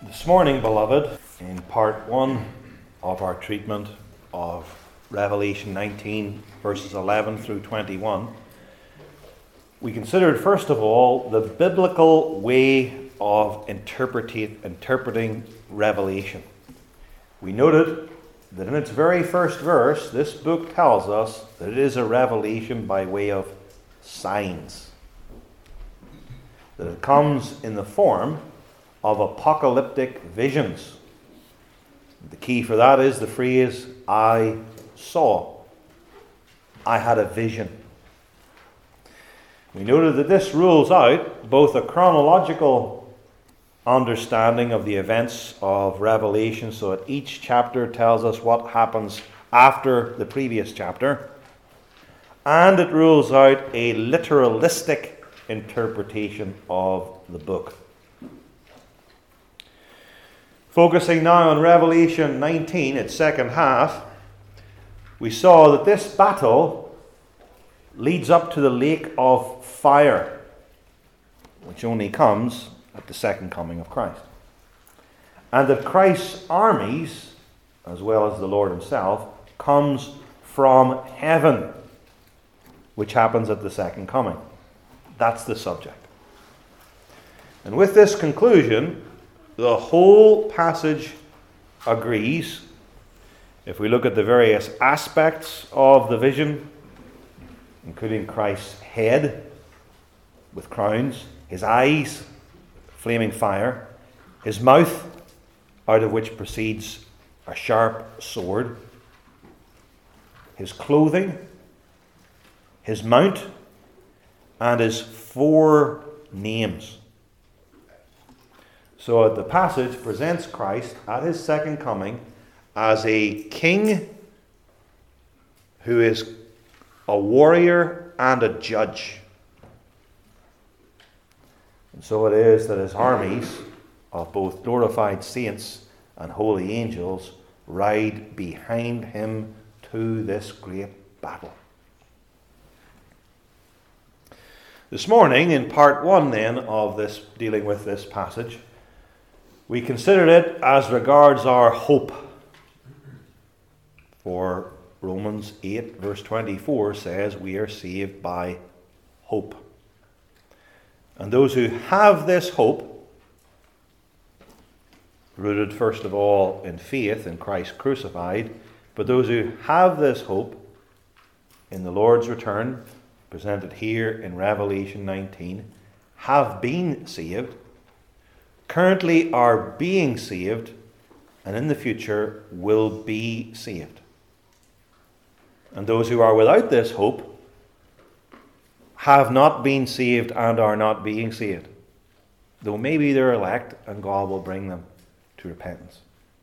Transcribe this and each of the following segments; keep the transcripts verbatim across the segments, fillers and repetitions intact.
This morning, beloved, in part one of our treatment of Revelation nineteen, verses eleven through twenty-one, we considered, first of all, the biblical way of interpreti- interpreting Revelation. We noted that in its very first verse, this book tells us that it is a revelation by way of signs. That it comes in the form of apocalyptic visions. The key for that is the phrase, I saw. I had a vision. We noted that this rules out both a chronological understanding of the events of Revelation, so that each chapter tells us what happens after the previous chapter, and it rules out a literalistic interpretation of the book. Focusing now on Revelation nineteen, its second half, we saw that this battle leads up to the lake of fire, which only comes at the second coming of Christ. And that Christ's armies, as well as the Lord himself, comes from heaven, which happens at the second coming. That's the subject. And with this conclusion, the whole passage agrees. If we look at the various aspects of the vision, including Christ's head with crowns, his eyes, flaming fire, his mouth, out of which proceeds a sharp sword, his clothing, his mount, and his four names. So the passage presents Christ at his second coming as a king who is a warrior and a judge. And so it is that his armies of both glorified saints and holy angels ride behind him to this great battle. This morning, in part one then of this, dealing with this passage, we considered it as regards our hope. For Romans eight verse twenty-four says we are saved by hope. And those who have this hope, rooted first of all in faith in Christ crucified, but those who have this hope in the Lord's return, presented here in Revelation nineteen, have been saved, currently are being saved, and in the future will be saved. And those who are without this hope have not been saved and are not being saved, though maybe they're elect and God will bring them to repentance.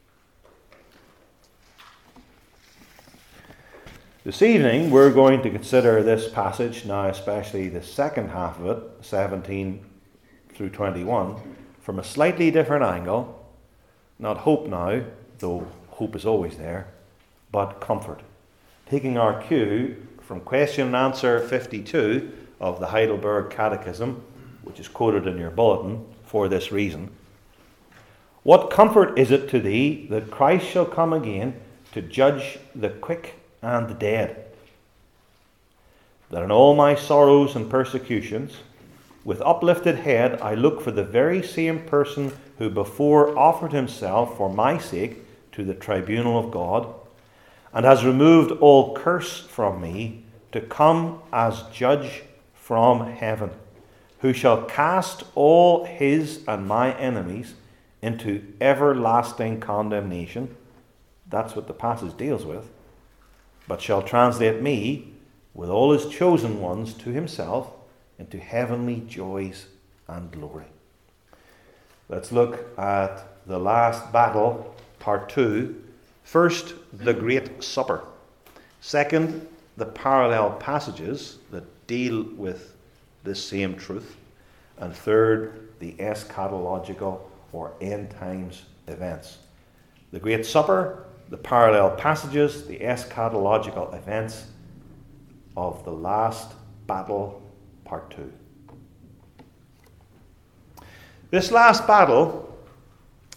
This evening we're going to consider this passage, now especially the second half of it, seventeen through twenty-one, from a slightly different angle. Not hope now, though hope is always there, but comfort. Taking our cue from question and answer fifty-two of the Heidelberg Catechism, which is quoted in your bulletin for this reason. What comfort is it to thee that Christ shall come again to judge the quick and the dead? That in all my sorrows and persecutions, with uplifted head, I look for the very same person who before offered himself for my sake to the tribunal of God, and has removed all curse from me, to come as judge from heaven, who shall cast all his and my enemies into everlasting condemnation. That's what the passage deals with. But shall translate me, with all his chosen ones, to himself, into heavenly joys and glory. Let's look at the last battle, part two. First, the Great Supper. Second, the parallel passages that deal with this same truth. And third, the eschatological or end times events. The Great Supper, the parallel passages, the eschatological events of the last battle, part two. This last battle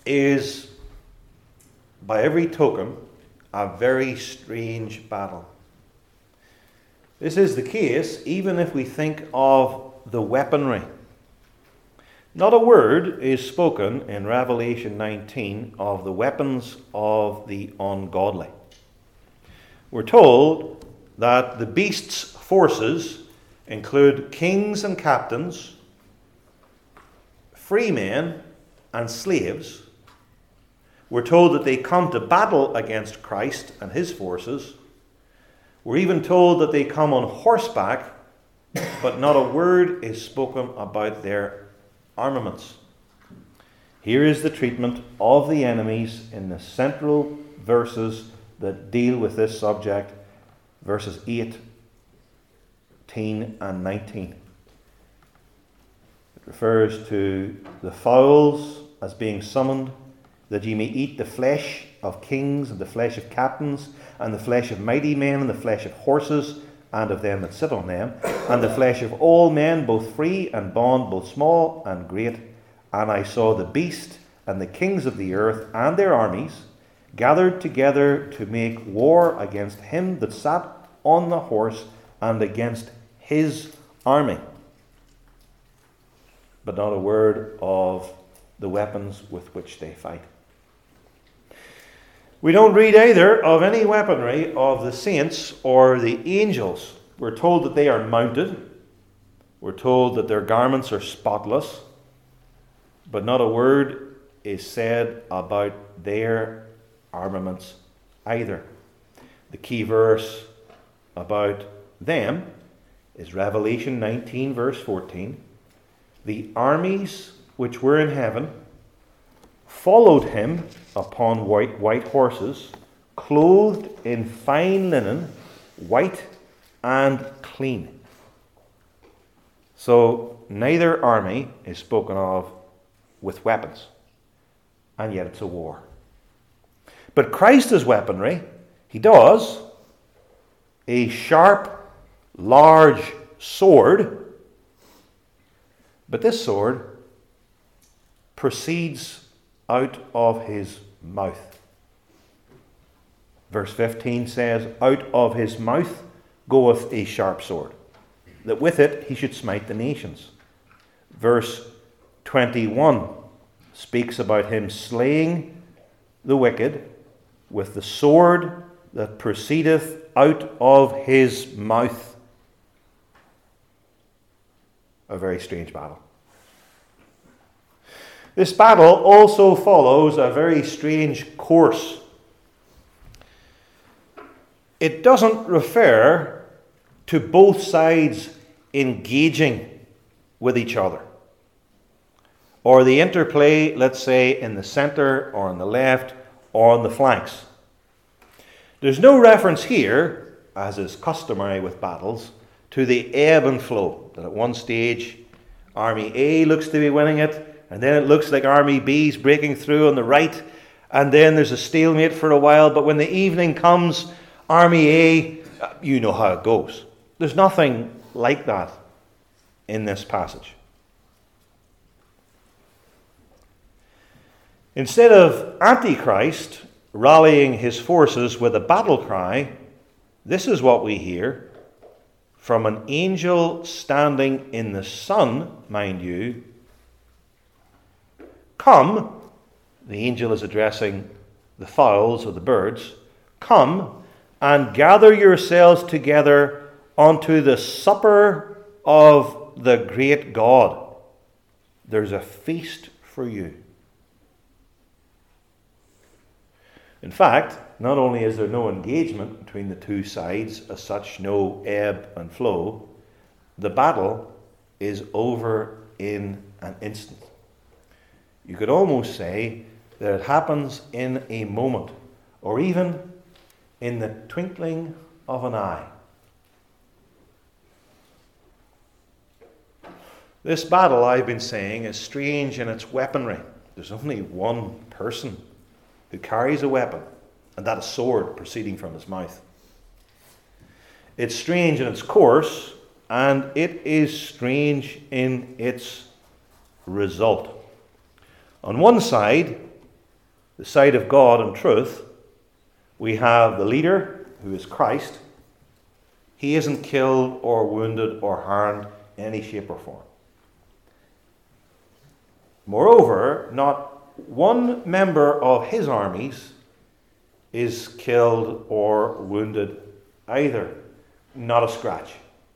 is, by every token, a very strange battle. This is the case even if we think of the weaponry. Not a word is spoken in Revelation nineteen of the weapons of the ungodly. We're told that the beast's forces include kings and captains, free men and slaves. We're told that they come to battle against Christ and his forces. We're even told that they come on horseback, but not a word is spoken about their armaments. Here is the treatment of the enemies in the central verses that deal with this subject, verses eighteen and nineteen. It refers to the fowls as being summoned, that ye may eat the flesh of kings, and the flesh of captains, and the flesh of mighty men, and the flesh of horses, and of them that sit on them, and the flesh of all men, both free and bond, both small and great. And I saw the beast and the kings of the earth and their armies gathered together to make war against him that sat on the horse and against his army. But not a word of the weapons with which they fight. We don't read either of any weaponry of the saints or the angels. We're told that they are mounted. We're told that their garments are spotless. But not a word is said about their armaments either. The key verse about them is Revelation nineteen, verse fourteen. The armies which were in heaven followed him upon white, white horses, clothed in fine linen, white and clean. So neither army is spoken of with weapons, and yet it's a war. But Christ's weaponry, he does, a sharp, large sword, but this sword proceeds out of his mouth. Verse fifteen says, out of his mouth goeth a sharp sword, that with it he should smite the nations. Verse twenty-one speaks about him slaying the wicked with the sword that proceedeth out of his mouth. A very strange battle. This battle also follows a very strange course. It doesn't refer to both sides engaging with each other, or the interplay, let's say, in the center or on the left or on the flanks. There's no reference here, as is customary with battles, to the ebb and flow, that at one stage Army A looks to be winning it, and then it looks like Army B is breaking through on the right, and then there's a stalemate for a while, but when the evening comes, Army A, you know how it goes. There's nothing like that in this passage. Instead of Antichrist rallying his forces with a battle cry, this is what we hear from an angel standing in the sun, mind you. Come, the angel is addressing the fowls or the birds, come and gather yourselves together unto the supper of the great God. There's a feast for you. In fact, not only is there no engagement between the two sides, as such, no ebb and flow, the battle is over in an instant. You could almost say that it happens in a moment, or even in the twinkling of an eye. This battle, I've been saying, is strange in its weaponry. There's only one person who carries a weapon, and that is a sword proceeding from his mouth. It's strange in its course, and it is strange in its result. On one side the side of God and truth, we have the leader, who is Christ. He isn't killed or wounded or harmed in any shape or form. Moreover, not one member of his armies is killed or wounded either. Not a scratch.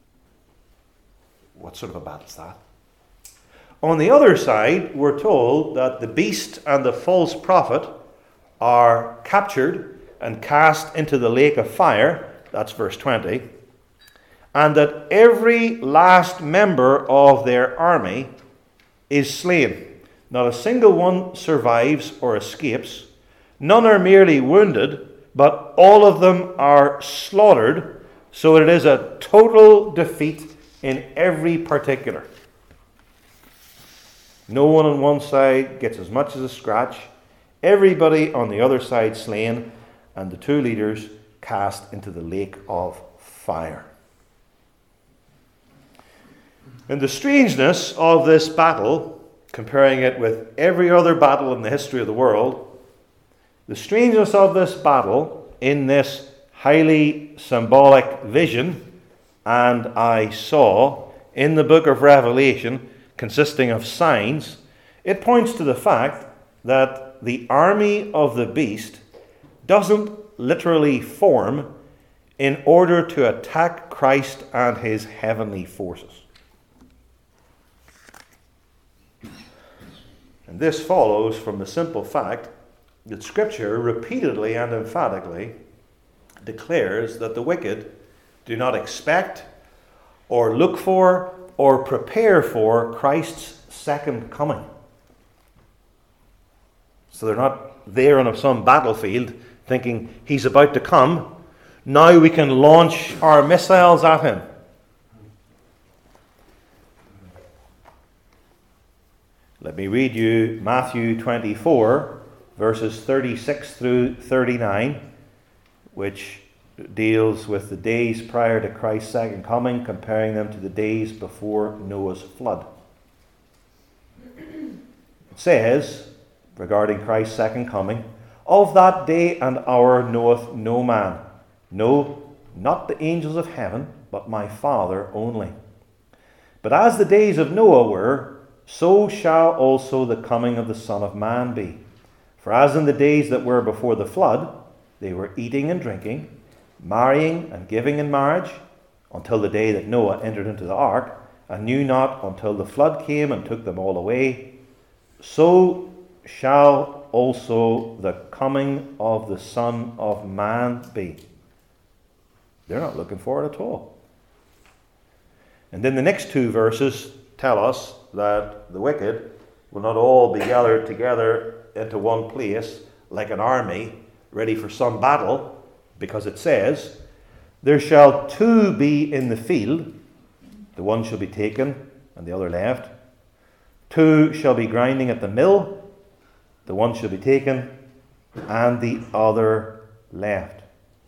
What sort of a battle is that? On the other side, we're told that the beast and the false prophet are captured and cast into the lake of fire. That's verse twenty. And that every last member of their army is slain. Not a single one survives or escapes. None are merely wounded, but all of them are slaughtered. So it is a total defeat in every particular. No one on one side gets as much as a scratch. Everybody on the other side slain, and the two leaders cast into the lake of fire. And the strangeness of this battle, comparing it with every other battle in the history of the world, the strangeness of this battle in this highly symbolic vision, and I saw in the book of Revelation, consisting of signs, it points to the fact that the army of the beast doesn't literally form in order to attack Christ and his heavenly forces. And this follows from the simple fact that Scripture repeatedly and emphatically declares that the wicked do not expect or look for or prepare for Christ's second coming. So they're not there on some battlefield thinking he's about to come. Now we can launch our missiles at him. Let me read you Matthew twenty-four, verses thirty-six through thirty-nine, which deals with the days prior to Christ's second coming, comparing them to the days before Noah's flood. It says, regarding Christ's second coming, "Of that day and hour knoweth no man, no, not the angels of heaven, but my Father only. But as the days of Noah were, so shall also the coming of the Son of Man be. For as in the days that were before the flood, they were eating and drinking, marrying and giving in marriage, until the day that Noah entered into the ark, and knew not until the flood came and took them all away, so shall also the coming of the Son of Man be." They're not looking for it at all. And then the next two verses tell us that the wicked will not all be gathered together into one place like an army ready for some battle, because it says, "There shall two be in the field, the one shall be taken and the other left. Two shall be grinding at the mill, the one shall be taken and the other left."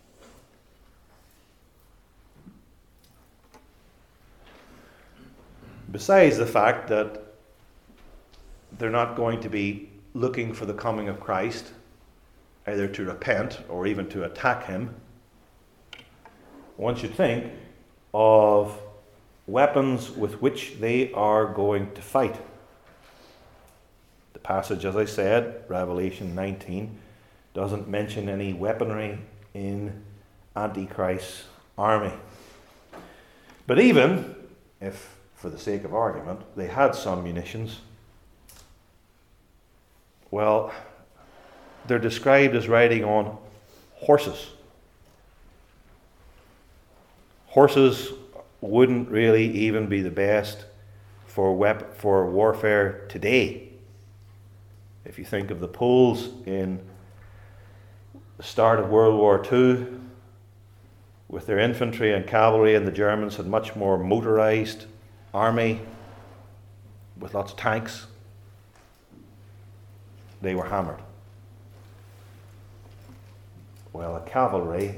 Besides the fact that they're not going to be looking for the coming of Christ, either to repent or even to attack him, one should think of weapons with which they are going to fight. The passage, as I said, Revelation nineteen, doesn't mention any weaponry in Antichrist's army. But even if, for the sake of argument, they had some munitions, well, they're described as riding on horses. Horses wouldn't really even be the best for wep- for warfare today. If you think of the Poles in the start of World War Two, with their infantry and cavalry, and the Germans had much more motorized army with lots of tanks, they were hammered. Well, a cavalry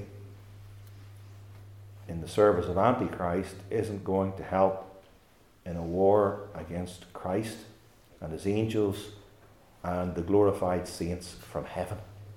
in the service of Antichrist isn't going to help in a war against Christ and his angels and the glorified saints from heaven.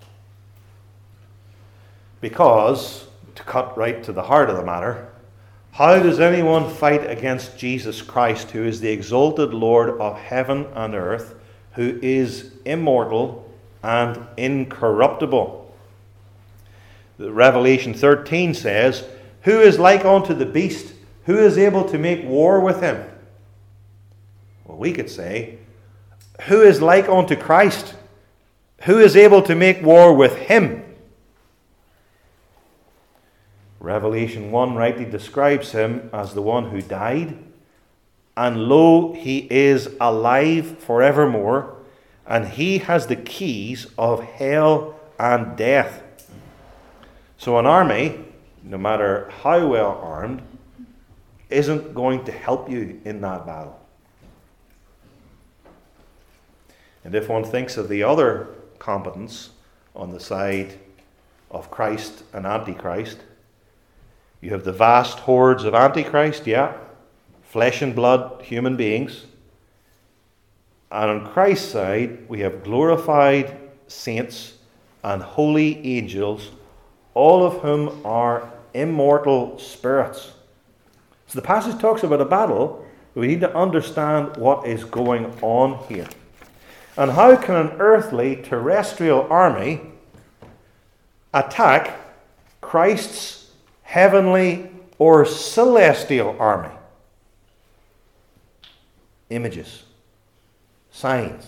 Because, to cut right to the heart of the matter, how does anyone fight against Jesus Christ, who is the exalted Lord of heaven and earth, who is immortal and incorruptible? The Revelation thirteen says, "Who is like unto the beast? Who is able to make war with him?" Well, we could say, who is like unto Christ? Who is able to make war with him? Revelation one rightly describes him as the one who died, and lo, he is alive forevermore, and he has the keys of hell and death. So an army, no matter how well armed, isn't going to help you in that battle. And if one thinks of the other combatants on the side of Christ and Antichrist, you have the vast hordes of Antichrist, yeah, flesh and blood human beings. And on Christ's side, we have glorified saints and holy angels, all of whom are immortal spirits. So the passage talks about a battle, but we need to understand what is going on here. And how can an earthly terrestrial army attack Christ's heavenly or celestial army? Images, signs.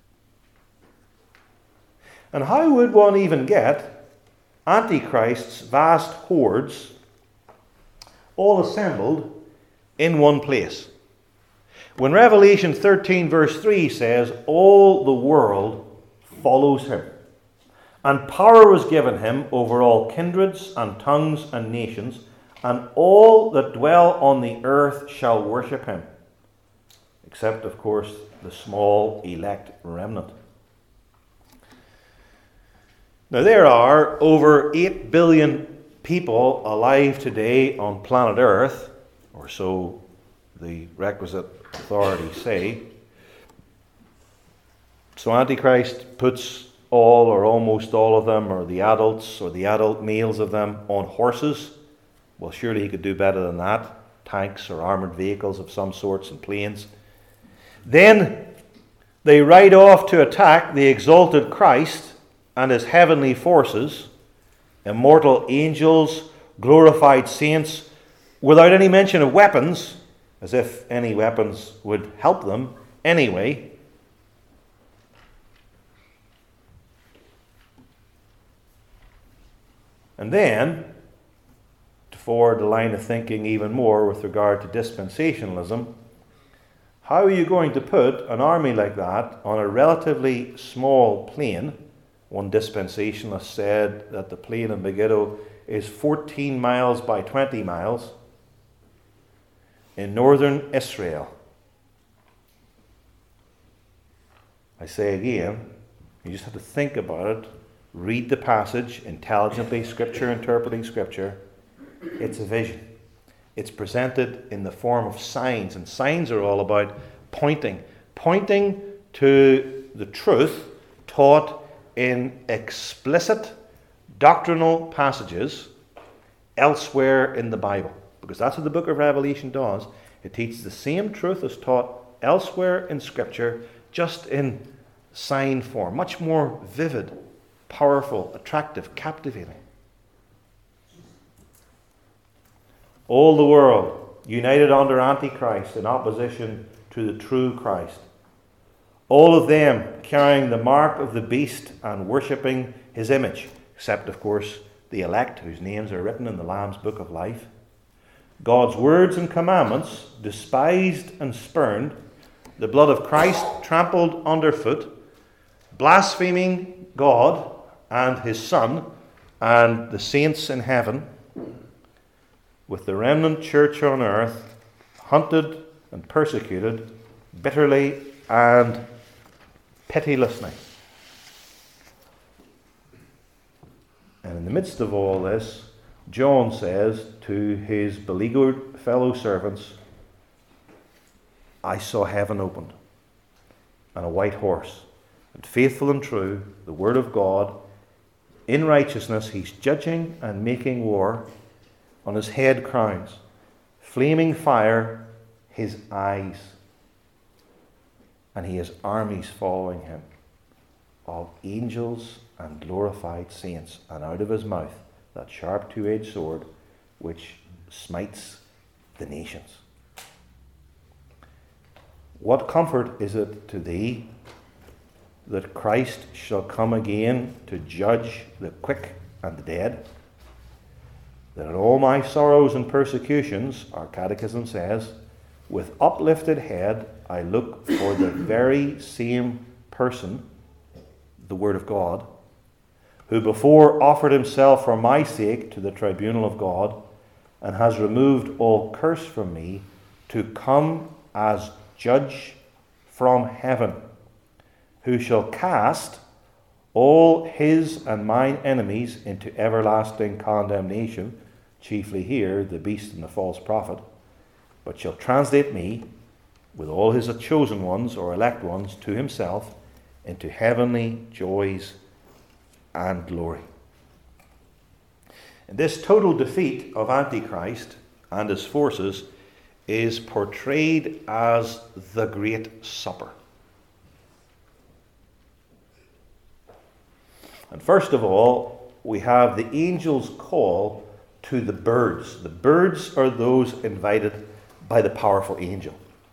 And how would one even get Antichrist's vast hordes all assembled in one place? When Revelation thirteen verse three says, all the world follows him, and power was given him over all kindreds and tongues and nations, and all that dwell on the earth shall worship him, except, of course, the small elect remnant. Now, there are over eight billion people alive today on planet Earth, or so the requisite authorities say. So Antichrist puts all or almost all of them, or the adults or the adult males of them, on horses. Well, surely he could do better than that. Tanks or armoured vehicles of some sorts and planes. Then they ride off to attack the exalted Christ and his heavenly forces, immortal angels, glorified saints, without any mention of weapons, as if any weapons would help them anyway. And then, to forward the line of thinking even more with regard to dispensationalism, how are you going to put an army like that on a relatively small plain? One dispensationalist said that the plain of Megiddo is fourteen miles by twenty miles in northern Israel. I say again, you just have to think about it, read the passage intelligently, Scripture interpreting Scripture. It's a vision. It's presented in the form of signs, and signs are all about pointing, pointing to the truth taught in explicit doctrinal passages elsewhere in the Bible. Because that's what the book of Revelation does. It teaches the same truth as taught elsewhere in Scripture, just in sign form. Much more vivid, powerful, attractive, captivating. All the world united under Antichrist in opposition to the true Christ. All of them carrying the mark of the beast and worshipping his image, except, of course, the elect whose names are written in the Lamb's book of life. God's words and commandments despised and spurned, the blood of Christ trampled underfoot, blaspheming God and his Son and the saints in heaven, with the remnant church on earth hunted and persecuted bitterly and pitilessly. And in the midst of all this, John says to his beleaguered fellow servants, I saw heaven opened, and a white horse, and faithful and true, the word of God. In righteousness he's judging and making war. On his head crowns, flaming fire his eyes, and he has armies following him, of angels and glorified saints, and out of his mouth that sharp two-edged sword which smites the nations. What comfort is it to thee that Christ shall come again to judge the quick and the dead? That in all my sorrows and persecutions, our catechism says, with uplifted head I look for the very same person, the Word of God, who before offered himself for my sake to the tribunal of God, and has removed all curse from me, to come as judge from heaven, who shall cast all his and mine enemies into everlasting condemnation, chiefly here the beast and the false prophet, but shall translate me, with all his chosen ones or elect ones, to himself, into heavenly joys and glory. And this total defeat of Antichrist and his forces is portrayed as the Great Supper. And first of all, we have the angel's call to the birds. The birds are those invited by the powerful angel.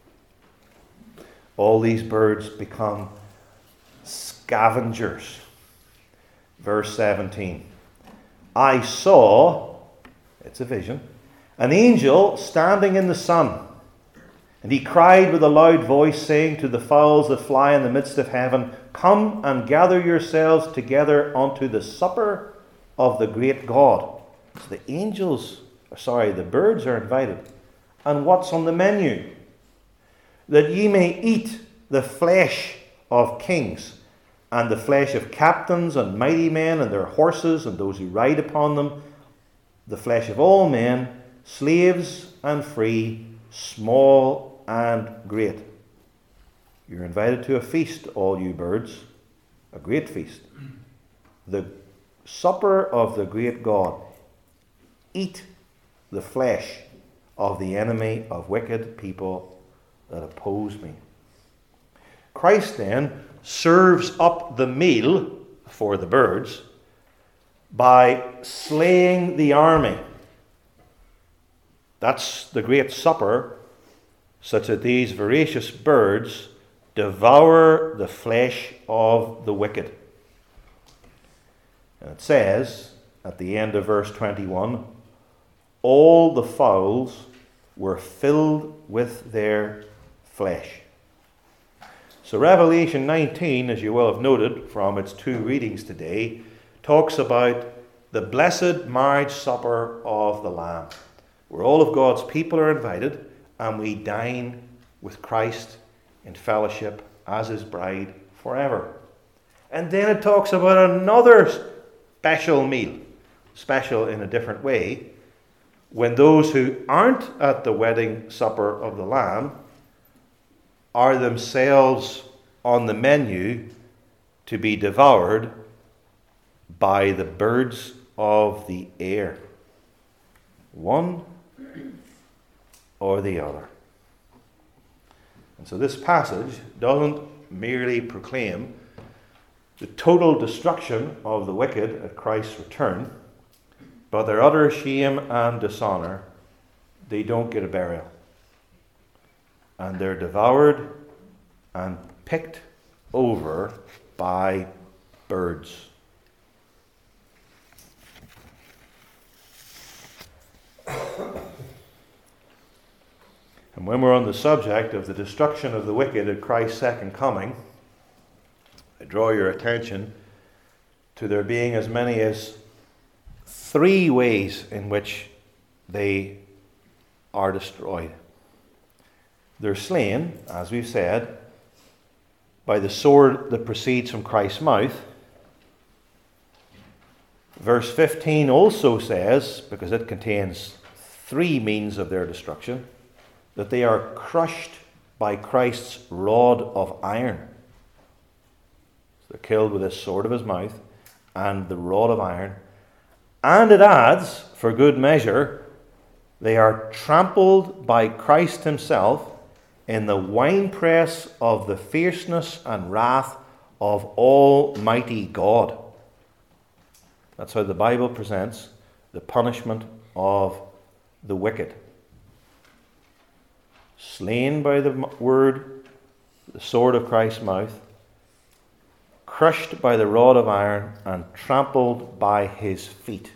All these birds become scavengers. Verse seventeen. I saw, it's a vision, an angel standing in the sun, and he cried with a loud voice, saying to the fowls that fly in the midst of heaven, come and gather yourselves together unto the supper of the great God. So the angels, sorry, the birds are invited. And what's on the menu? That ye may eat the flesh of kings, and the flesh of captains and mighty men and their horses and those who ride upon them, the flesh of all men, slaves and free, small and great. You're invited to a feast, all you birds, a great feast. The supper of the great God. Eat the flesh of the enemy of wicked people that oppose me. Christ then serves up the meal for the birds by slaying the army. That's the great supper, such that these voracious birds devour the flesh of the wicked. And it says at the end of verse twenty-one, all the fowls were filled with their flesh. So Revelation nineteen, as you will have noted from its two readings today, talks about the blessed marriage supper of the Lamb, where all of God's people are invited and we dine with Christ in fellowship as his bride forever. And then it talks about another special meal, special in a different way, when those who aren't at the wedding supper of the Lamb are themselves on the menu to be devoured by the birds of the air. One or the other. And so this passage doesn't merely proclaim the total destruction of the wicked at Christ's return, but their utter shame and dishonor, they don't get a burial. And they're devoured and picked over by birds. And when we're on the subject of the destruction of the wicked at Christ's second coming, I draw your attention to there being as many as three ways in which they are destroyed. They're slain, as we've said, by the sword that proceeds from Christ's mouth. Verse fifteen also says, because it contains three means of their destruction, that they are crushed by Christ's rod of iron. They're killed with the sword of his mouth and the rod of iron. And it adds, for good measure, they are trampled by Christ himself in the winepress of the fierceness and wrath of Almighty God. That's how the Bible presents the punishment of the wicked. Slain by the word, the sword of Christ's mouth, crushed by the rod of iron, and trampled by his feet.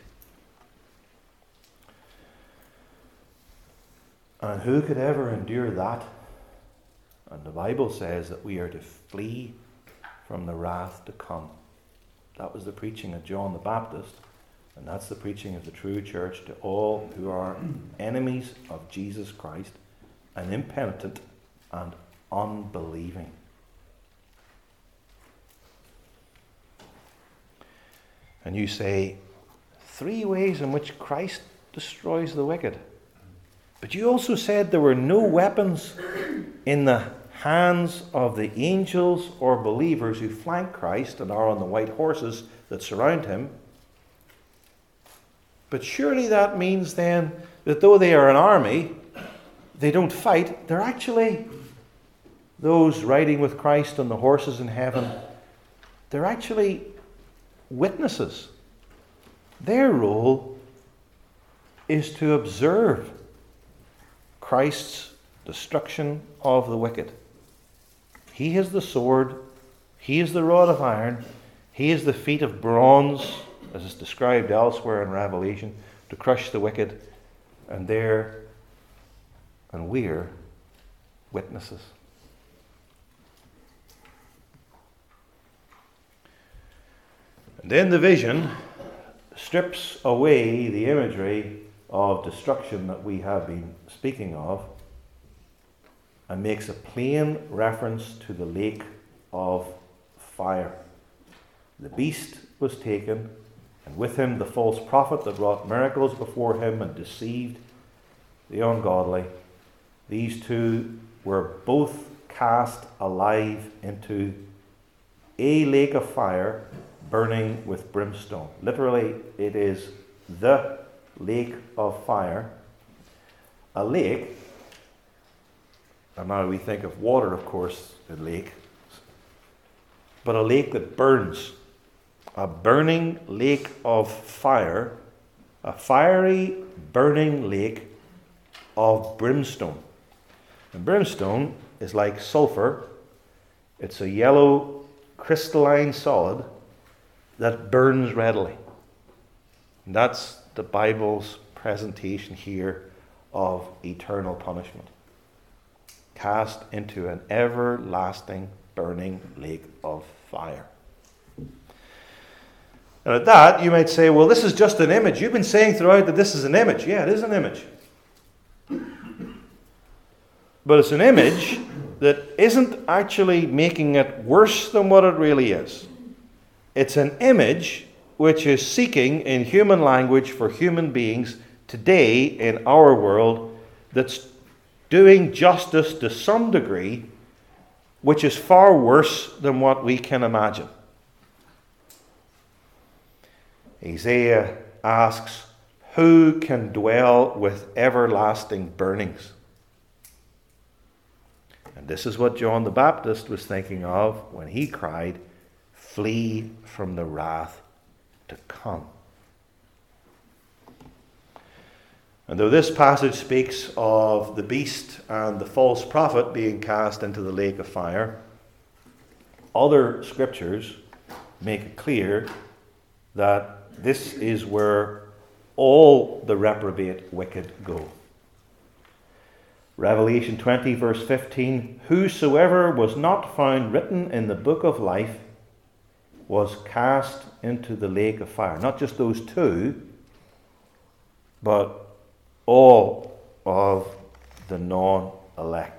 And who could ever endure that? And the Bible says that we are to flee from the wrath to come. That was the preaching of John the Baptist, and that's the preaching of the true church to all who are enemies of Jesus Christ and impenitent and unbelieving. And you say, three ways in which Christ destroys the wicked. But you also said there were no weapons in the hands of the angels or believers who flank Christ and are on the white horses that surround him. But surely that means then that though they are an army, they don't fight. They're actually, those riding with Christ on the horses in heaven, they're actually witnesses. Their role is to observe Christ's destruction of the wicked. He has the sword, he is the rod of iron, he is the feet of bronze, as is described elsewhere in Revelation, to crush the wicked, and there, and we're witnesses. And then the vision strips away the imagery of destruction that we have been speaking of and makes a plain reference to the lake of fire. The beast was taken, and with him the false prophet that wrought miracles before him and deceived the ungodly. These two were both cast alive into a lake of fire burning with brimstone. Literally, it is the lake of fire. A lake, and now we think of water, of course, a lake, but a lake that burns. A burning lake of fire, a fiery burning lake of brimstone. And brimstone is like sulfur. It's a yellow crystalline solid that burns readily. And that's the Bible's presentation here of eternal punishment. Cast into an everlasting burning lake of fire. And at that, you might say, well, this is just an image. You've been saying throughout that this is an image. Yeah, it is an image. But it's an image that isn't actually making it worse than what it really is. It's an image which is seeking in human language for human beings today in our world that's doing justice to some degree, which is far worse than what we can imagine. Isaiah asks, who can dwell with everlasting burnings? And this is what John the Baptist was thinking of when he cried, flee from the wrath to come. And though this passage speaks of the beast and the false prophet being cast into the lake of fire, other scriptures make it clear that this is where all the reprobate wicked go. Revelation twenty, verse fifteen, whosoever was not found written in the book of life was cast into the lake of fire. Not just those two, but all of the non-elect.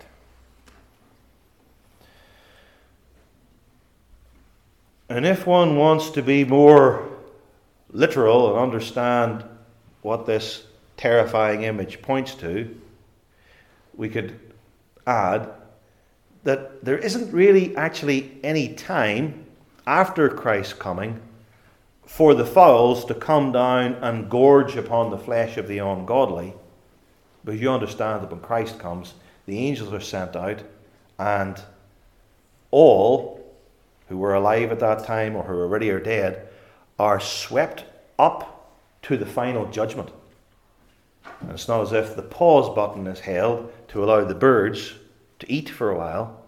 And if one wants to be more literal and understand what this terrifying image points to, we could add that there isn't really actually any time after Christ's coming, for the fowls to come down and gorge upon the flesh of the ungodly. Because you understand that when Christ comes, the angels are sent out, and all who were alive at that time or who already are dead are swept up to the final judgment. And it's not as if the pause button is held to allow the birds to eat for a while.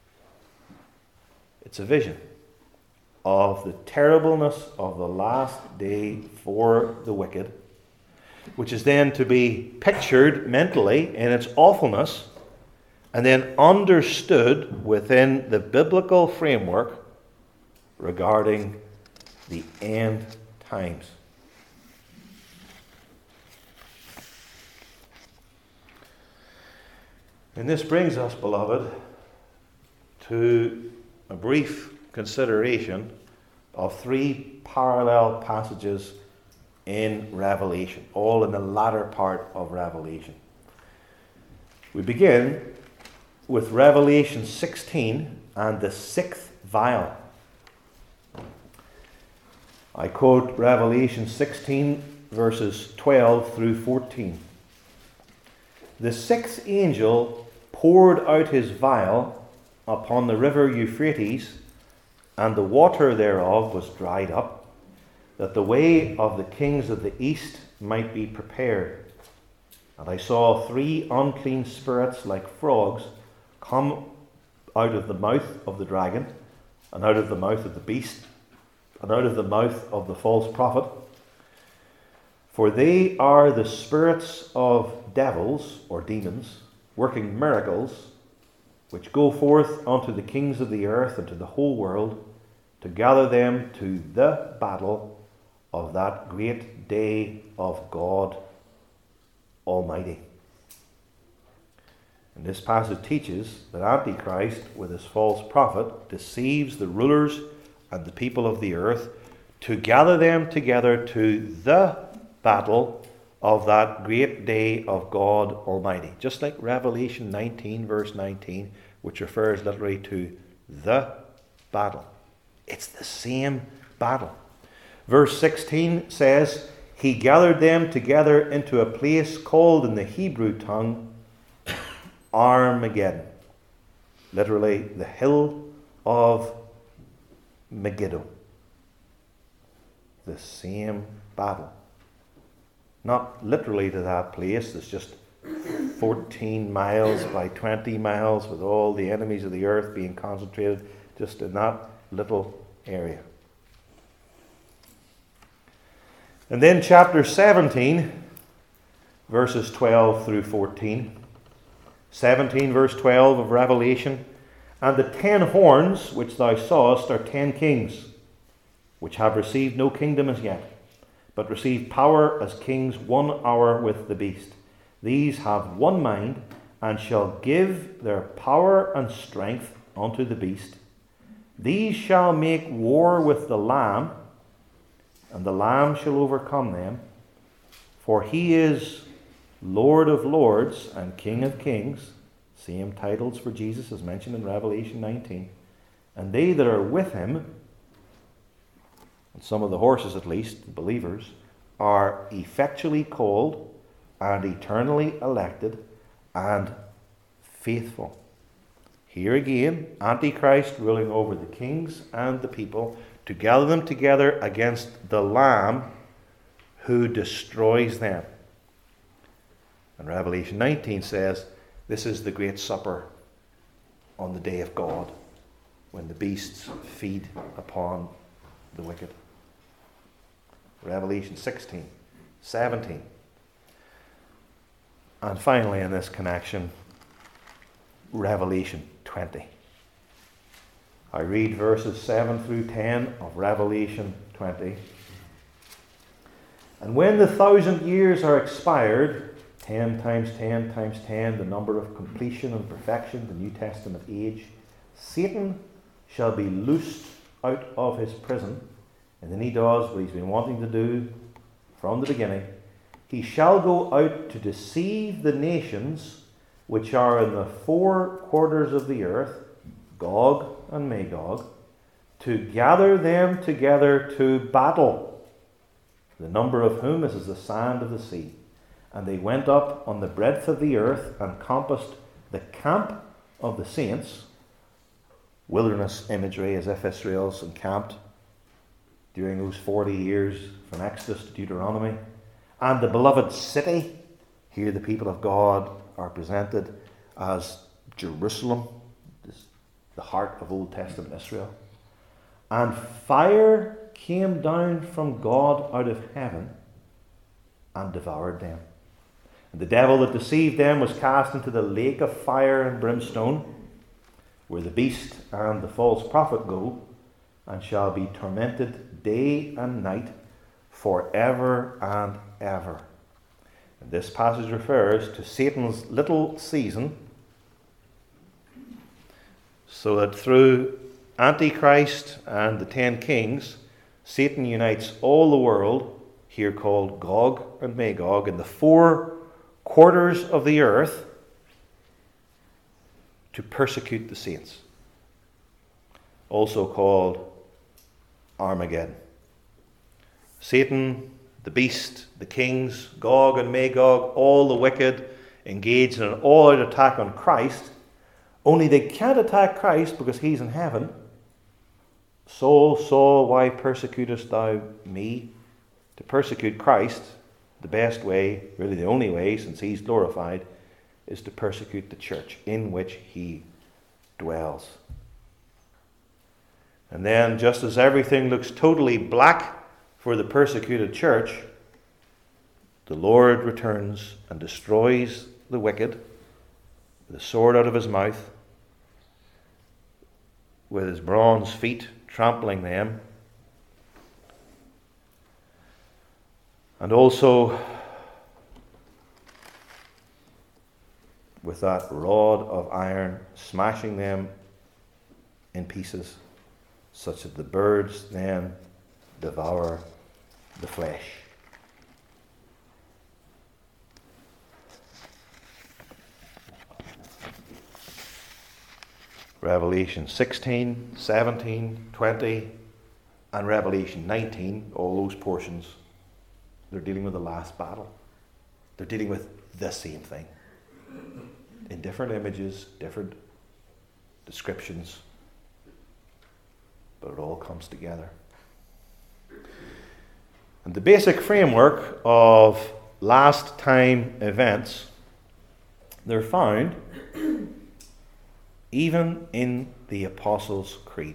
It's a vision of the terribleness of the last day for the wicked, which is then to be pictured mentally in its awfulness and then understood within the biblical framework regarding the end times. And this brings us, beloved, to a brief consideration of three parallel passages in Revelation, all in the latter part of Revelation. We begin with Revelation sixteen and the sixth vial. I quote Revelation sixteen, verses twelve through fourteen. The sixth angel poured out his vial upon the river Euphrates, and the water thereof was dried up, that the way of the kings of the east might be prepared. And I saw three unclean spirits like frogs come out of the mouth of the dragon, and out of the mouth of the beast, and out of the mouth of the false prophet. For they are the spirits of devils, or demons, working miracles, which go forth unto the kings of the earth and to the whole world, to gather them to the battle of that great day of God Almighty. And this passage teaches that Antichrist, with his false prophet, deceives the rulers and the people of the earth to gather them together to the battle of that great day of God Almighty. Just like Revelation nineteen, verse nineteen, which refers literally to the battle. It's the same battle. Verse sixteen says, he gathered them together into a place called in the Hebrew tongue Armageddon. Literally, the hill of Megiddo. The same battle. Not literally to that place that's just fourteen miles by twenty miles with all the enemies of the earth being concentrated just in that little area. And then chapter seventeen, verses twelve through fourteen. seventeen verse twelve of Revelation. And the ten horns which thou sawest are ten kings, which have received no kingdom as yet, but receive power as kings one hour with the beast. These have one mind, and shall give their power and strength unto the beast. These shall make war with the Lamb, and the Lamb shall overcome them. For he is Lord of lords and King of kings. Same titles for Jesus as mentioned in Revelation nineteen. And they that are with him, and some of the horses at least, the believers, are effectually called and eternally elected and faithful. Here again, Antichrist ruling over the kings and the people to gather them together against the Lamb who destroys them. And Revelation nineteen says, this is the great supper on the day of God, when the beasts feed upon the wicked. Revelation sixteen, seventeen. And finally in this connection, Revelation twenty. I read verses seven through ten of Revelation twenty. And when the thousand years are expired, ten times ten times ten, the number of completion and perfection, the New Testament age, Satan shall be loosed out of his prison, and then he does what he's been wanting to do from the beginning. He shall go out to deceive the nations which are in the four quarters of the earth, Gog and Magog, to gather them together to battle, the number of whom is as the sand of the sea. And they went up on the breadth of the earth and compassed the camp of the saints. Wilderness imagery, as if Israel's encamped during those forty years from Exodus to Deuteronomy. And the beloved city. Here the people of God are presented as Jerusalem, the heart of Old Testament Israel. And fire came down from God out of heaven and devoured them. And the devil that deceived them was cast into the lake of fire and brimstone, where the beast and the false prophet go, and shall be tormented day and night forever and ever. And this passage refers to Satan's little season, so that through Antichrist and the ten kings, Satan unites all the world, here called Gog and Magog, in the four quarters of the earth to persecute the saints, also called Armageddon. Satan, the beast, the kings, Gog and Magog, all the wicked, engaged in an all-out attack on Christ. Only they can't attack Christ because he's in heaven. Saul, Saul, why persecutest thou me? To persecute Christ, the best way, really the only way, since he's glorified, is to persecute the church in which he dwells. And then, just as everything looks totally black for the persecuted church, the Lord returns and destroys the wicked with a sword out of his mouth, with his bronze feet trampling them, and also with that rod of iron smashing them in pieces, such that the birds then devour the flesh. Revelation sixteen, seventeen, twenty, and Revelation nineteen, all those portions, they're dealing with the last battle. They're dealing with the same thing. In different images, different descriptions, but it all comes together. And the basic framework of last time events, they're found even in the Apostles' Creed.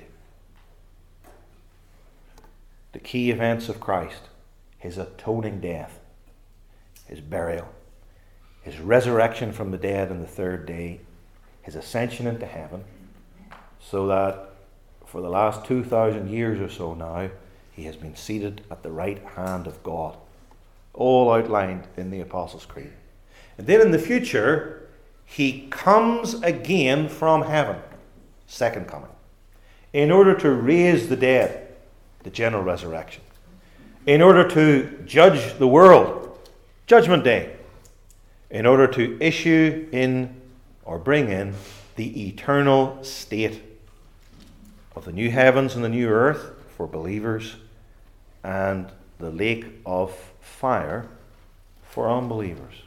The key events of Christ: his atoning death, his burial, his resurrection from the dead on the third day, his ascension into heaven, so that for the last two thousand years or so now, he has been seated at the right hand of God, all outlined in the Apostles' Creed. And then in the future, he comes again from heaven, second coming, in order to raise the dead, the general resurrection, in order to judge the world, Judgment Day, in order to issue in or bring in the eternal state of the new heavens and the new earth for believers, and the lake of fire for unbelievers.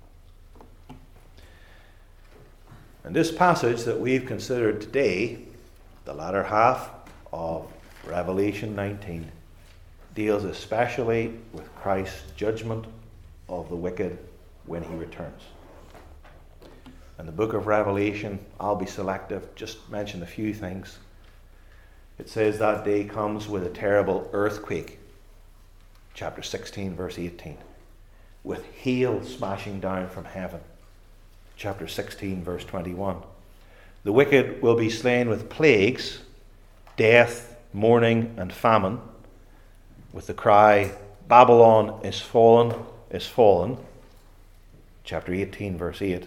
And this passage that we've considered today, the latter half of Revelation nineteen, deals especially with Christ's judgment of the wicked when he returns. In the book of Revelation, I'll be selective, just mention a few things. It says that day comes with a terrible earthquake, chapter sixteen, verse eighteen, with hail smashing down from heaven, chapter sixteen, verse twenty-one. The wicked will be slain with plagues, death, mourning, and famine, with the cry, Babylon is fallen, is fallen, chapter eighteen, verse eight.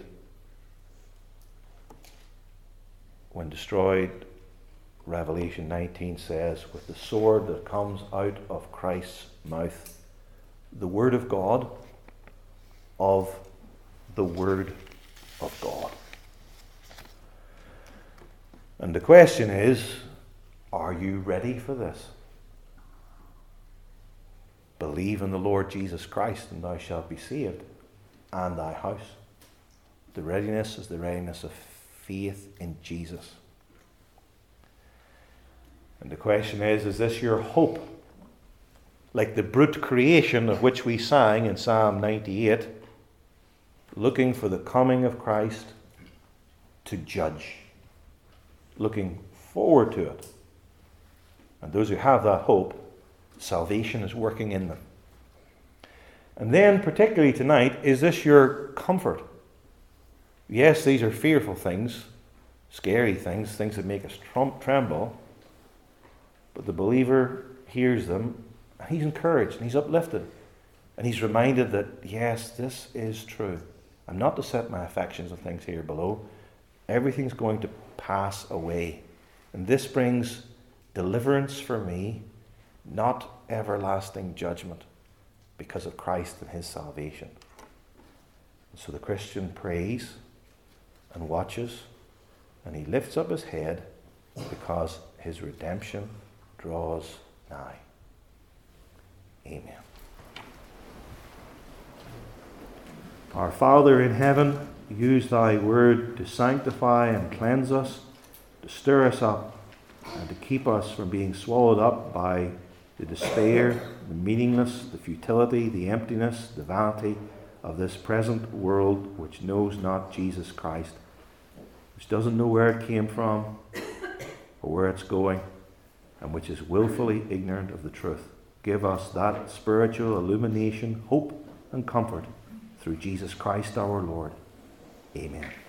When destroyed, Revelation nineteen says, with the sword that comes out of Christ's mouth, the word of God, of the word of God. And the question is, Are you ready for this? Believe in the Lord Jesus Christ, and thou shalt be saved, and thy house. The readiness is the readiness of faith in Jesus. And the question is, is this your hope? Like the brute creation of which we sang in Psalm ninety-eight, looking for the coming of Christ to judge, looking forward to it. And those who have that hope, salvation is working in them. And then, particularly tonight, is this your comfort? Yes, these are fearful things, scary things, things that make us tremble. But the believer hears them, and he's encouraged, and he's uplifted. And he's reminded that, yes, this is true. I'm not to set my affections on things here below. Everything's going to pass away. And this brings deliverance for me, not everlasting judgment, because of Christ and his salvation. And so the Christian prays and watches, and he lifts up his head because his redemption draws nigh. Amen. Our Father in heaven, use thy word to sanctify and cleanse us, to stir us up, and to keep us from being swallowed up by the despair, the meaningless, the futility, the emptiness, the vanity of this present world which knows not Jesus Christ, which doesn't know where it came from or where it's going, and which is willfully ignorant of the truth. Give us that spiritual illumination, hope, and comfort through Jesus Christ our Lord. Amen.